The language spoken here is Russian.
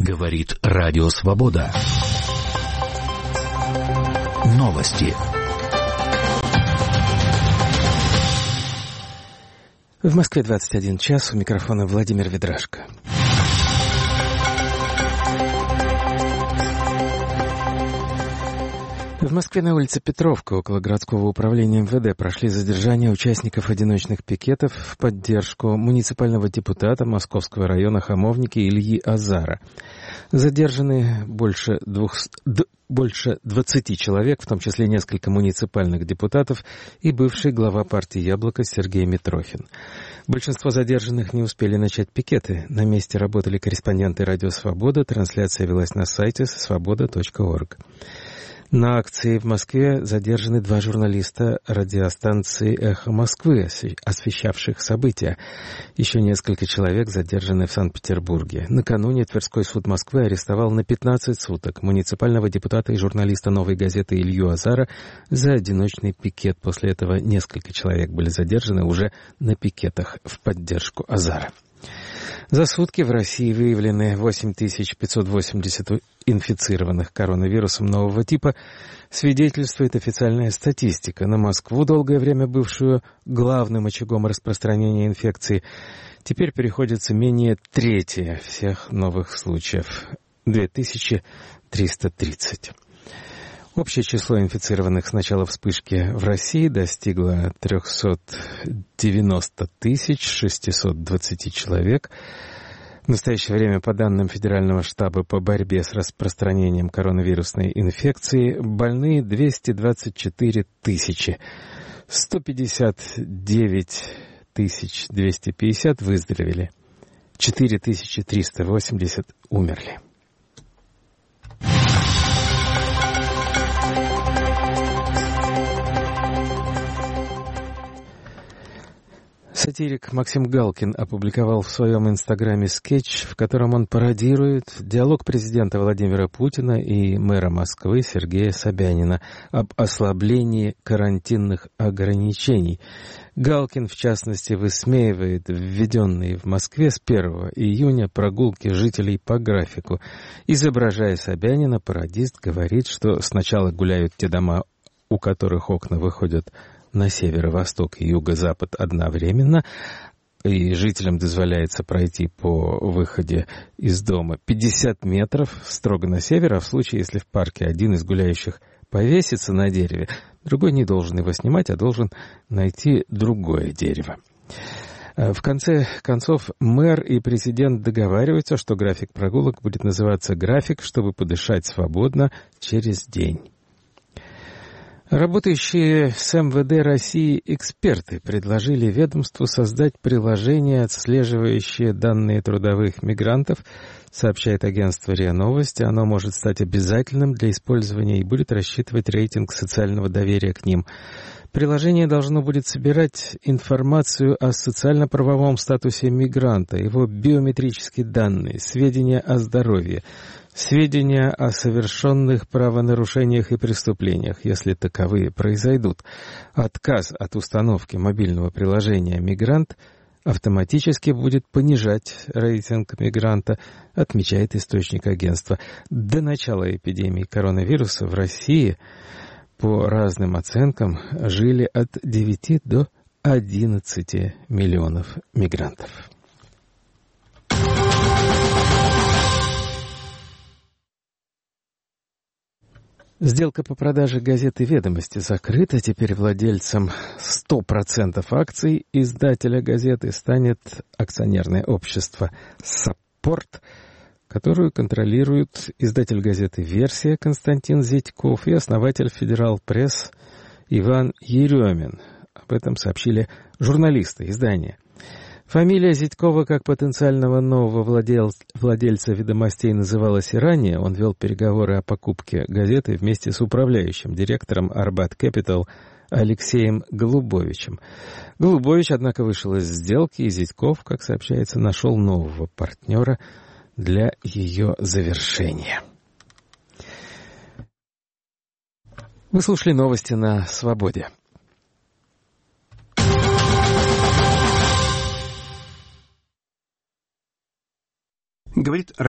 Говорит Радио Свобода. Новости. В Москве 21 час. У микрофона Владимир Ведрашко. В Москве на улице Петровка, около городского управления МВД, прошли задержания участников одиночных пикетов в поддержку муниципального депутата Московского района Хамовники Ильи Азара. Задержаны больше 20 человек, в том числе несколько муниципальных депутатов и бывший глава партии «Яблоко» Сергей Митрохин. Большинство задержанных не успели начать пикеты. На месте работали корреспонденты «Радио Свобода». Трансляция велась на сайте своboda.org. На акции в Москве задержаны 2 журналиста радиостанции «Эхо Москвы», освещавших события. Еще несколько человек задержаны в Санкт-Петербурге. Накануне Тверской суд Москвы арестовал на 15 суток муниципального депутата и журналиста «Новой газеты» Илью Азара за одиночный пикет. После этого несколько человек были задержаны уже на пикетах в поддержку Азара. За сутки в России выявлены 8580 инфицированных коронавирусом нового типа, свидетельствует официальная статистика. На Москву, долгое время бывшую главным очагом распространения инфекции, теперь приходится менее трети всех новых случаев – 2330. Общее число инфицированных с начала вспышки в России достигло 390 620 человек. В настоящее время, по данным Федерального штаба по борьбе с распространением коронавирусной инфекции, больные 224 тысячи. 159 250 выздоровели. 4380 умерли. Сатирик Максим Галкин опубликовал в своем инстаграме скетч, в котором он пародирует диалог президента Владимира Путина и мэра Москвы Сергея Собянина об ослаблении карантинных ограничений. Галкин, в частности, высмеивает введенные в Москве с 1 июня прогулки жителей по графику. Изображая Собянина, пародист говорит, что сначала гуляют те дома, у которых окна выходят на северо-восток и юго-запад одновременно, и жителям дозволяется пройти по выходе из дома 50 метров строго на север, а в случае, если в парке один из гуляющих повесится на дереве, другой не должен его снимать, а должен найти другое дерево. В конце концов, мэр и президент договариваются, что график прогулок будет называться «График, чтобы подышать свободно через день». Работающие с МВД России эксперты предложили ведомству создать приложение, отслеживающее данные трудовых мигрантов, сообщает агентство РИА Новости. Оно может стать обязательным для использования и будет рассчитывать рейтинг социального доверия к ним. Приложение должно будет собирать информацию о социально-правовом статусе мигранта, его биометрические данные, сведения о здоровье, сведения о совершенных правонарушениях и преступлениях, если таковые произойдут. Отказ от установки мобильного приложения «Мигрант» автоматически будет понижать рейтинг мигранта, отмечает источник агентства. До начала эпидемии коронавируса в России, по разным оценкам, жили от 9 до 11 миллионов мигрантов. Сделка по продаже газеты «Ведомости» закрыта. Теперь владельцем 100% акций издателя газеты станет акционерное общество «Саппорт», которую контролирует издатель газеты «Версия» Константин Зятьков и основатель «Федерал Пресс» Иван Еремин. Об этом сообщили журналисты издания. Фамилия Зятькова как потенциального нового владельца «Ведомостей» называлась и ранее. Он вел переговоры о покупке газеты вместе с управляющим директором «Арбат Кэпитал» Алексеем Голубовичем. Голубович, однако, вышел из сделки, и Зятьков, как сообщается, нашел нового партнера для ее завершения. Вы слушали новости на «Свободе». Говорит